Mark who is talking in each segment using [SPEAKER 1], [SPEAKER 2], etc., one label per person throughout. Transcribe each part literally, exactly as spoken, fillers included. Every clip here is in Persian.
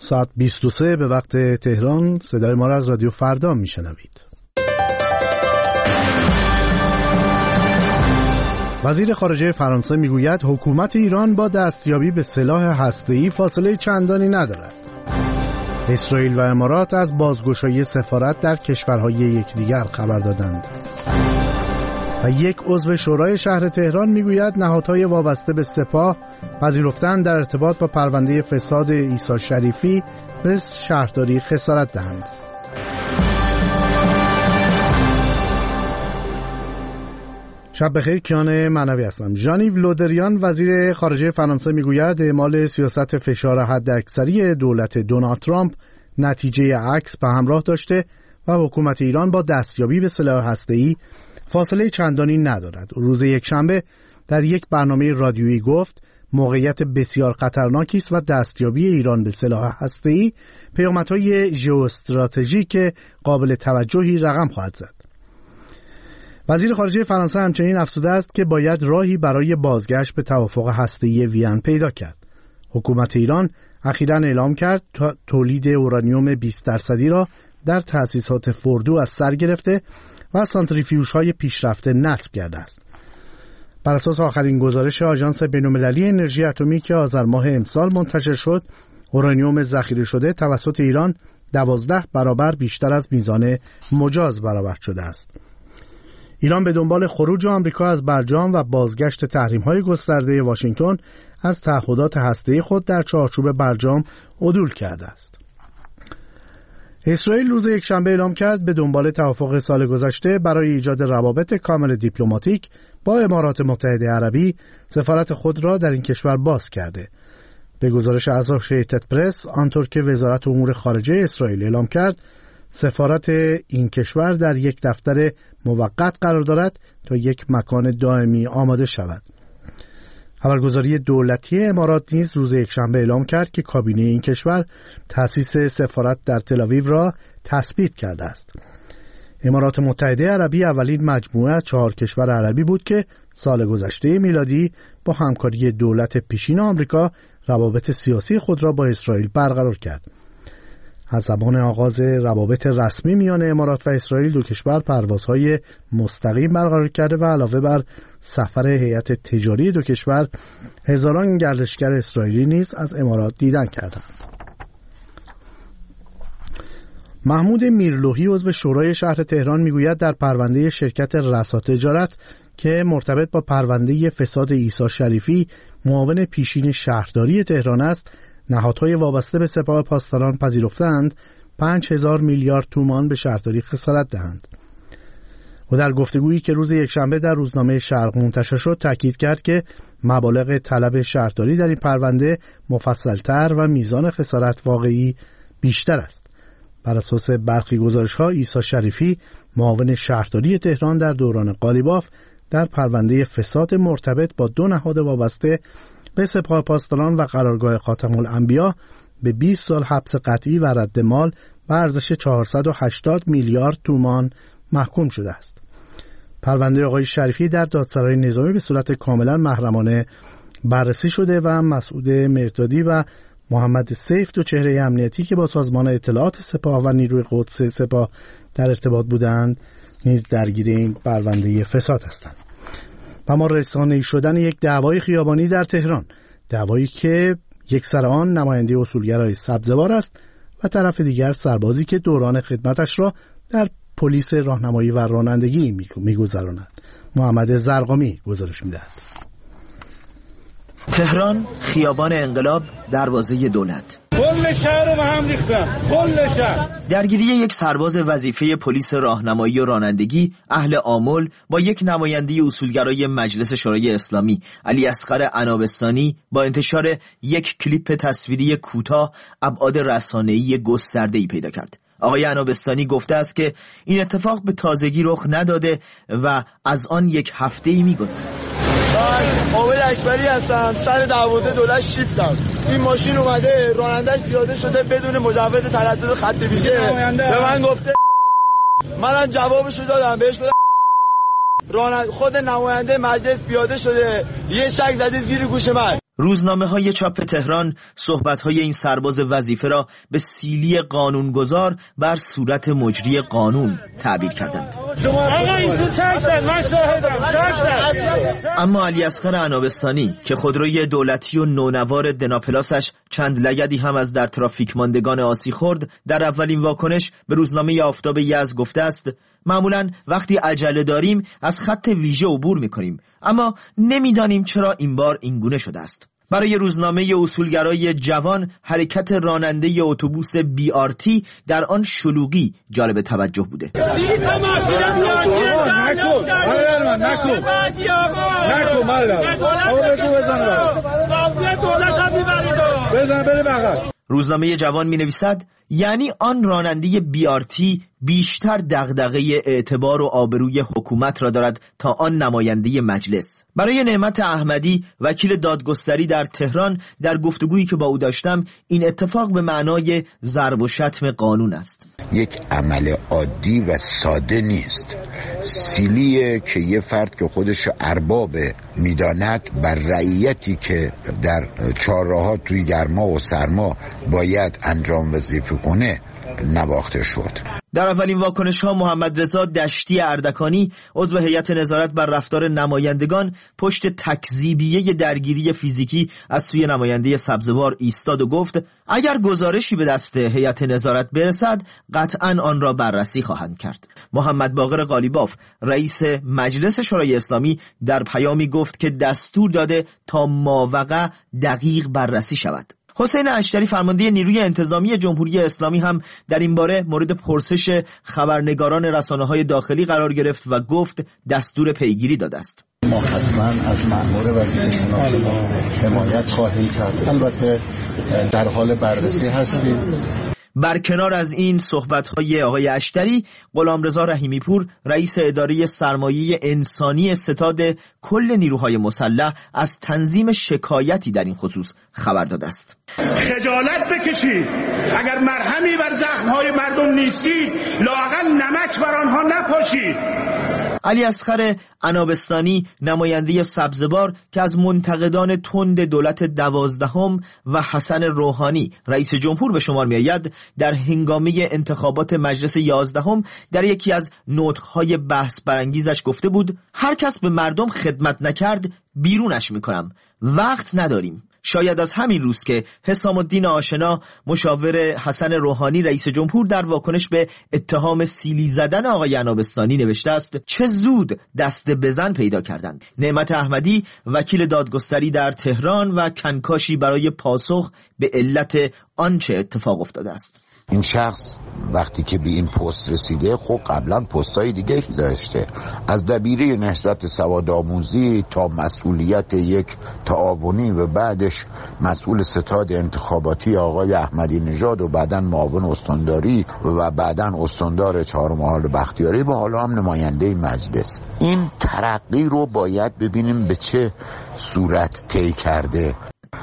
[SPEAKER 1] ساعت بیست و سه به وقت تهران. صدای ما را از رادیو فردا میشنوید. وزیر خارجه فرانسه میگوید حکومت ایران با دستیابی به سلاح هسته‌ای فاصله چندانی ندارد. اسرائیل و امارات از بازگشایی سفارت در کشورهای یکدیگر خبر دادند. و یک عضو شورای شهر تهران میگوید نهادهای وابسته به سپاه پذیرفتند در ارتباط با پرونده فساد عیسی شریفی به شهرداری خسارت دهند. شب بخیر، کیان معنوی هستم. ژان-یو لودریان وزیر خارجه فرانسه میگوید اعمال سیاست فشار حداکثری دولت دونالد ترامپ نتیجه عکس به همراه داشته و حکومت ایران با دستیابی به سلاح هسته‌ای فاصله چندانی ندارد. روز یکشنبه در یک برنامه رادیویی گفت موقعیت بسیار خطرناکی است و دستیابی ایران به سلاح هسته‌ای پیامدهای ژئواستراتژیک قابل توجهی رقم خواهد زد. وزیر خارجه فرانسه همچنین افزوده است که باید راهی برای بازگشت به توافق هسته‌ای وین پیدا کرد. حکومت ایران اخیراً اعلام کرد تا تولید اورانیوم بیست درصدی را در تأسیسات فوردو از سر گرفته و سانتریفیوژهای پیشرفته نصب کرده است. بر اساس آخرین گزارش آژانس بین‌المللی انرژی اتمی که آذر ماه امسال منتشر شد، اورانیوم ذخیره شده توسط ایران دوازده برابر بیشتر از میزان مجاز برآورد شده است. ایران به دنبال خروج آمریکا از برجام و بازگشت تحریم‌های گسترده واشنگتن از تعهدات هسته‌ای خود در چارچوب برجام عدول کرده است. اسرائیل روز یکشنبه اعلام کرد به دنبال توافق سال گذشته برای ایجاد روابط کامل دیپلماتیک با امارات متحده عربی سفارت خود را در این کشور باز کرده. به گزارش اسوشییتد پرس، آنطور که وزارت امور خارجه اسرائیل اعلام کرد، سفارت این کشور در یک دفتر موقت قرار دارد تا یک مکان دائمی آماده شود. خبرگزاری دولتی امارات نیز روز یکشنبه اعلام کرد که کابینه این کشور تأسیس سفارت در تل‌آویو را تصویب کرده است. امارات متحده عربی اولین مجموعه از چهار کشور عربی بود که سال گذشته میلادی با همکاری دولت پیشین آمریکا روابط سیاسی خود را با اسرائیل برقرار کرد. از زمان آغاز روابط رسمی میان امارات و اسرائیل دو کشور پروازهای مستقیم برقرار کرده و علاوه بر سفر هیئت تجاری دو کشور هزاران گردشگر اسرائیلی نیز از امارات دیدن کردند. محمود میرلوحی عضو شورای شهر تهران میگوید در پرونده شرکت رسا تجارت که مرتبط با پرونده فساد عیسی شریفی معاون پیشین شهرداری تهران است، نهادهای وابسته به سپاه پاسداران پذیرفتند پنج هزار میلیارد تومان به شهرداری خسارت دهند. و در گفتگویی که روز یکشنبه در روزنامه شرق منتشر شد تاکید کرد که مبالغ طلب شهرداری در این پرونده مفصل‌تر و میزان خسارت واقعی بیشتر است. بر اساس برخی گزارش‌ها عیسی شریفی معاون شهرداری تهران در دوران قالیباف در پرونده فساد مرتبط با دو نهاد وابسته به سپاه پاسداران و قرارگاه خاتم الانبیا به بیست سال حبس قطعی و رد مال به ارزش چهارصد و هشتاد میلیارد تومان محکوم شده است. پرونده آقای شریفی در دادسرای نظامی به صورت کاملا محرمانه بررسی شده و مسعود مردادی و محمد سیف، دو چهره امنیتی که با سازمان اطلاعات سپاه و نیروی قدس سپاه در ارتباط بودند، نیز درگیر این پرونده فساد هستند. و ما رسانه‌ای شدن یک دعوای خیابانی در تهران، دعوایی که یک سر آن نماینده اصولگرای سبزوار است و طرف دیگر سربازی که دوران خدمتش را در پلیس راهنمایی و رانندگی می‌گذراند. محمد زرقامی گزارش می‌دهد.
[SPEAKER 2] تهران، خیابان انقلاب، دروازه دولت.
[SPEAKER 3] کل شهر رو به هم ریختن. کل شهر.
[SPEAKER 2] درگیری یک سرباز وظیفه پلیس راهنمایی و رانندگی اهل آمل با یک نماینده اصولگرای مجلس شورای اسلامی علی اصغر عنابستانی با انتشار یک کلیپ تصویری کوتاه ابعاد رسانه‌ای گسترده‌ای پیدا کرد. آقای عنابستانی گفته است که این اتفاق به تازگی رخ نداده و از آن یک هفته‌ای می‌گذرد.
[SPEAKER 4] من عابد اکبری هستم، سر دروازه دولت شیفتم. این ماشین اومده، رانندش پیاده شده بدون مجوز تردد خط ویژه. به من گفته منم جوابشو دادم، بهش گفتم راننده خود نماینده مجلس پیاده شده، یه شک زده زیر گوش من.
[SPEAKER 2] روزنامه‌های چاپ تهران صحبت‌های این سرباز وظیفه را به سیلی قانونگذار بر صورت مجری قانون تعبیر کردند. اما علیاصغر عنابستانی که خودروی دولتی و نونوار دناپلاسش چند لگدی هم از در ترافیک ماندگان آسی خورد، در اولین واکنش به روزنامه آفتاب یزد گفته است: معمولاً وقتی عجله داریم از خط ویژه عبور می‌کنیم، اما نمی‌دانیم چرا این بار اینگونه شده است. برای روزنامه اصولگرای جوان حرکت راننده اتوبوس بی آر تی در آن شلوغی جالب توجه بوده. روزنامه جوان می نویسد: یعنی آن راننده بی آر تی بیشتر دغدغه اعتبار و آبروی حکومت را دارد تا آن نماینده مجلس. برای نعمت احمدی وکیل دادگستری در تهران در گفتگویی که با او داشتم، این اتفاق به معنای ضرب و شتم قانون است.
[SPEAKER 5] یک عمل عادی و ساده نیست. سیلیه که یه فرد که خودش ارباب میداند بر رعیتی که در چهارراه توی گرما و سرما باید انجام وظیفه کنه نواخته شد.
[SPEAKER 2] در اولین واکنش ها محمد رضا دشتی اردکانی عضو هیئت نظارت بر رفتار نمایندگان پشت تکذیبیه درگیری فیزیکی از سوی نماینده سبزوار ایستاد و گفت: اگر گزارشی به دست هیئت نظارت برسد قطعاً آن را بررسی خواهند کرد. محمد باقر قالیباف رئیس مجلس شورای اسلامی در پیامی گفت که دستور داده تا ماوقع دقیق بررسی شود. حسین اشتری فرمانده نیروی انتظامی جمهوری اسلامی هم در این باره مورد پرسش خبرنگاران رسانه‌های داخلی قرار گرفت و گفت دستور پیگیری داده است.
[SPEAKER 6] ما حتما از مأمور وزیرشناسی حمایت خواهیم کرد. البته در حال بررسی هستیم.
[SPEAKER 2] برکنار از این صحبت‌های آقای اشتری، غلامرضا رحیمی پور رئیس اداره سرمایه انسانی ستاد کل نیروهای مسلح از تنظیم شکایتی در این خصوص خبر داده است.
[SPEAKER 7] خجالت بکشید، اگر مرهمی بر زخم‌های مردم نیستید لااقل نمک بر آنها نپاشید.
[SPEAKER 2] علیاصغر عنابستانی نماینده سبزوار که از منتقدان تند دولت دوازدهم و حسن روحانی رئیس جمهور به شمار می آید، در هنگامه انتخابات مجلس یازدهم در یکی از نطق‌های بحث برانگیزش گفته بود: هر کس به مردم خدمت نکرد بیرونش میکنم، وقت نداریم. شاید از همین روز که حسام الدین آشنا مشاور حسن روحانی رئیس جمهور در واکنش به اتهام سیلی زدن آقای عنابستانی نوشته است: چه زود دست بزن پیدا کردند. نعمت احمدی وکیل دادگستری در تهران و کنکاشی برای پاسخ به علت آنچه اتفاق افتاده است.
[SPEAKER 5] این شخص وقتی که به این پست رسیده خب قبلا پستای دیگه داشته، از دبیره نهضت سوادآموزی تا مسئولیت یک تعاونی و بعدش مسئول ستاد انتخاباتی آقای احمدی نژاد و بعداً معاون استانداری و بعداً استاندار چهارمحال بختیاری و حالا هم نماینده مجلس. این ترقی رو باید ببینیم به چه صورت طی کرده.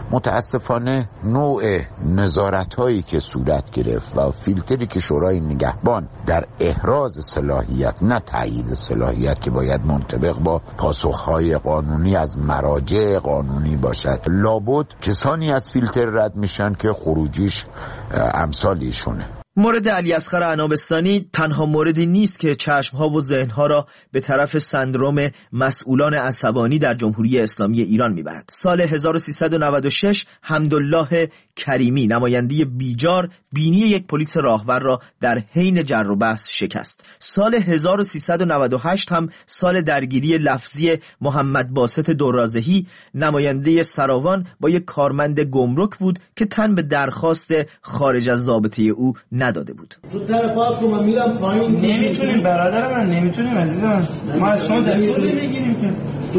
[SPEAKER 5] متاسفانه نوع نظارت هایی که صورت گرفت و فیلتری که شورای نگهبان در احراز صلاحیت نه تایید صلاحیت که باید منطبق با پاسخهای قانونی از مراجع قانونی باشد، لابد کسانی از فیلتر رد میشن که خروجیش امثال ایشونه.
[SPEAKER 2] مورد علیاصغر عنابستانی تنها موردی نیست که چشمها و ذهنها را به طرف سندروم مسئولان عصبانی در جمهوری اسلامی ایران میبرد. سال هزار و سیصد و نود و شش حمدالله کریمی نماینده بیجار بینی یک پلیس راهور را در حین جر و بحث شکست. سال هزار و سیصد و نود و هشت هم سال درگیری لفظی محمد باسط درازهی نماینده سراوان با یک کارمند گمرک بود که تن به درخواست خارج از ضابطه او نداده بود.
[SPEAKER 4] زودتر پاس کن من میرم پایین.
[SPEAKER 3] نمیتونیم برادر من، نمیتونیم عزیزم. ما از شما دستور نمیگیریم که.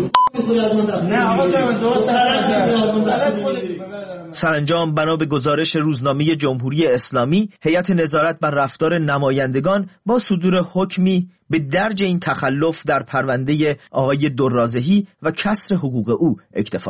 [SPEAKER 3] نه آقا جان درست است.
[SPEAKER 2] سرانجام بنا به گزارش روزنامه جمهوری اسلامی، هیئت نظارت بر رفتار نمایندگان با صدور حکمی به درج این تخلف در پرونده آقای درازهی و کسر حقوق او اکتفا کرد.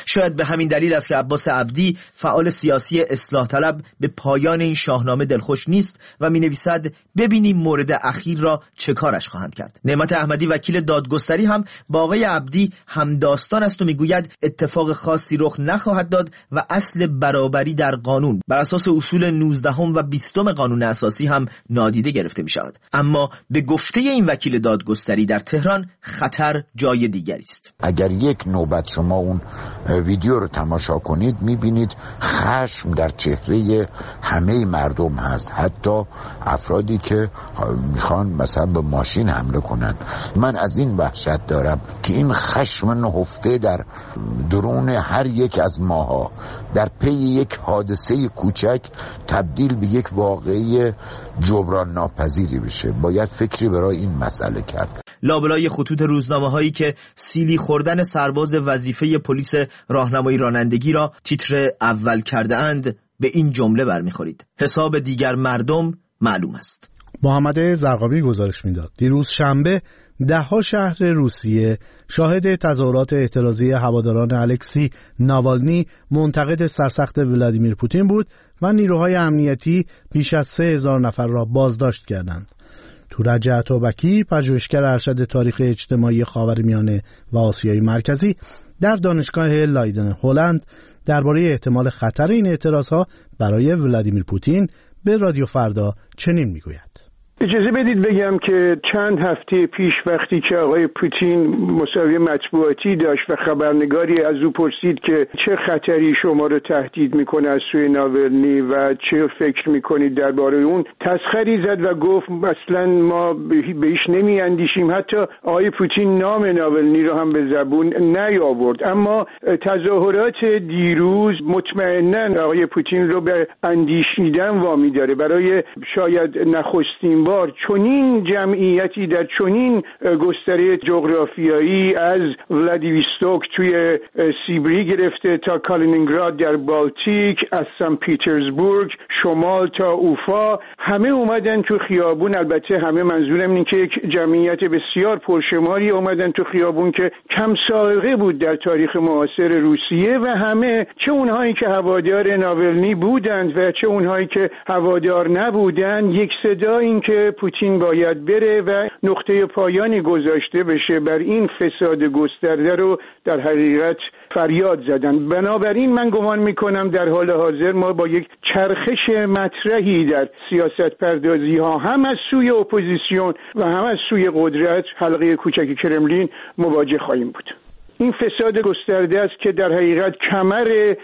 [SPEAKER 2] شاید به همین دلیل است که عباس عبدی فعال سیاسی اصلاح طلب به پایان این شاهنامه دلخوش نیست و می‌نویسد ببینیم مورد اخیر را چه کارش خواهند کرد. نعمت احمدی وکیل دادگستری هم با آقای عبدی همداستان است و میگوید اتفاق خاصی رخ نخواهد داد و اصل برابری در قانون بر اساس اصول نوزدهم و بیستم قانون اساسی هم نادیده گرفته می شود. اما به گفته این وکیل دادگستری در تهران خطر جای دیگری است.
[SPEAKER 5] اگر یک نوبت شما اون ویدیو رو تماشا کنید میبینید خشم در چهره همه مردم هست، حتی افرادی که میخوان مثلا به ماشین حمله کنن. من از این وحشت دارم که این خشم نهفته در درون هر یک از ماها در پی یک حادثه کوچک تبدیل به یک واقعه جبران ناپذیری بشه. باید فکری برای این مسئله کرد.
[SPEAKER 2] لابلای خطوط روزنامه هایی که سیلی خوردن سرباز وظیفه پلیس راهنمایی رانندگی را تیتر اول کرده اند به این جمله برمیخورید: حساب دیگر مردم معلوم است.
[SPEAKER 1] محمد زرقامی گزارش میداد دیروز شنبه ده‌ها شهر روسیه شاهد تظاهرات اعتراضی هواداران الکسی ناوالنی منتقد سرسخت ولادیمیر پوتین بود و نیروهای امنیتی بیش از سه هزار نفر را بازداشت کردند. تورج عطابکی، پژوهشگر ارشد تاریخ اجتماعی خاورمیانه و آسیای مرکزی در دانشگاه لایدن هلند درباره احتمال خطر این اعتراضها برای ولادیمیر پوتین به رادیو فردا چنین میگوید:
[SPEAKER 8] اجازه بدید بگم که چند هفته پیش وقتی که آقای پوتین مصاحبه مطبوعاتی داشت و خبرنگاری از او پرسید که چه خطری شما رو تهدید میکنه از سوی ناولنی و چه فکر میکنید درباره اون، تسخری زد و گفت اصلا ما بهش نمی اندیشیم. حتی آقای پوتین نام ناولنی رو هم به زبون نیاورد. اما تظاهرات دیروز مطمئناً آقای پوتین رو به اندیشیدن وامی داره. برای شاید نخستین بار چنین جمعیتی در چنین گستره جغرافیایی از ولادیویستوک توی سیبری گرفته تا کالینینگراد در بالتیک، از سن پیترزبورگ شمال تا اوفا، همه اومدن تو خیابون. البته همه منظورم اینه که یک جمعیت بسیار پرشماری اومدن تو خیابون که کم سابقه بود در تاریخ معاصر روسیه و همه، چه اونهایی که هوادار ناولنی بودند و چه اونهایی که هوادار نبودند، یک صدا این که پوتین باید بره و نقطه پایانی گذاشته بشه بر این فساد گسترده رو در حقیقت فریاد زدن. بنابراین من گمان میکنم در حال حاضر ما با یک چرخش مطرحی در سیاست پردازی ها هم از سوی اپوزیسیون و هم از سوی قدرت، حلقه کوچک کرملین، مواجه خواهیم بود. این فساد گسترده است که در حقیقت کمر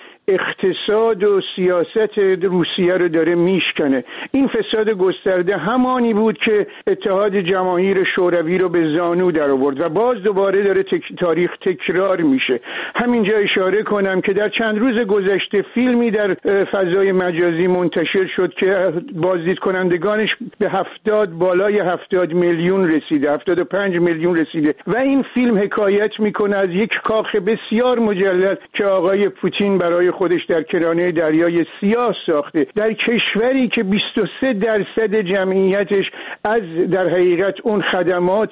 [SPEAKER 8] اقتصاد و سیاست روسیه رو داره میشکنه. این فساد گسترده همانی بود که اتحاد جماهیر شوروی رو به زانو در آورد و باز دوباره داره تک... تاریخ تکرار میشه. همینجا اشاره کنم که در چند روز گذشته فیلمی در فضای مجازی منتشر شد که بازدید کنندگانش به هفتاد بالای هفتاد میلیون رسیده، هفتاد و پنج میلیون رسیده و این فیلم حکایت میکنه از یک کاخ بسیار مجلل که آقای پوتین برای خودش در کرانه دریای سیاه ساخته، در کشوری که بیست و سه درصد جمعیتش از در حقیقت اون خدمات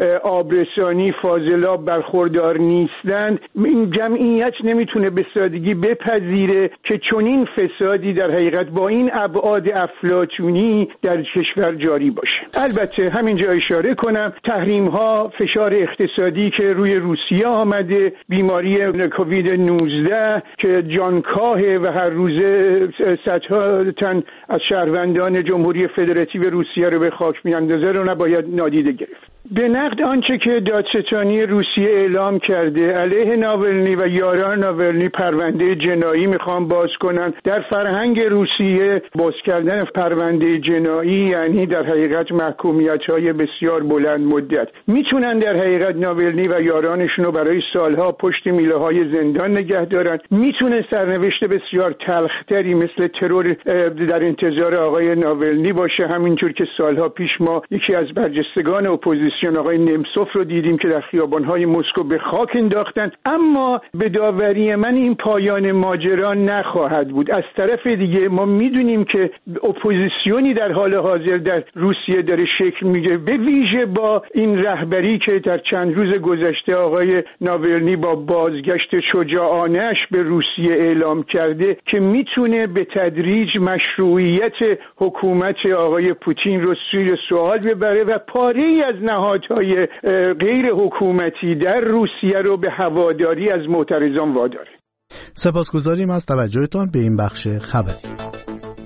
[SPEAKER 8] آبرسانی فاضلاب برخوردار نیستند. این جمعیت نمیتونه به سادگی بپذیره که چنین فسادی در حقیقت با این ابعاد افلاطونی در کشور جاری باشه. البته همینجا اشاره کنم تحریم ها، فشار اقتصادی که روی روسیه آمده، بیماری کووید نوزده که جانکاه و هر روزه صدها تن از شهروندان جمهوری فدراتیو روسیه رو به خاک میاندازه رو نباید نادیده گرفت. به نقد آنچه که دادستانی روسیه اعلام کرده علیه ناولنی و یاران ناولنی پرونده جنایی میخوان باز کنن. در فرهنگ روسیه باز کردن پرونده جنایی یعنی در حقیقت محکومیت‌های بسیار بلند مدت. میتونن در حقیقت ناولنی و یارانشون رو برای سالها پشت میله‌های زندان نگه دارن. میتونستن سرنوشت بسیار تلختری مثل ترور در انتظار آقای ناولنی باشه. همینجور که سالها پیش ما یکی از برجستگان اپوزیسیون آقای نمسوف رو دیدیم که در خیابان‌های مسکو به خاک انداختند. اما به داوری من این پایان ماجرا نخواهد بود. از طرف دیگه ما میدونیم که اپوزیسیونی در حال حاضر در روسیه داره شکل میگیره، به ویژه با این رهبری که در چند روز گذشته آقای ناولنی با بازگشت شجاعانه‌اش به روسیه اعلام کرده که میتونه به تدریج مشروعیت حکومت آقای پوتین رو زیر سوال ببره و پاره‌ای از نهادهای غیر حکومتی در روسیه رو به هواداری از معترضان واداره.
[SPEAKER 1] سپاسگزاریم از توجهتان به این بخش خبری.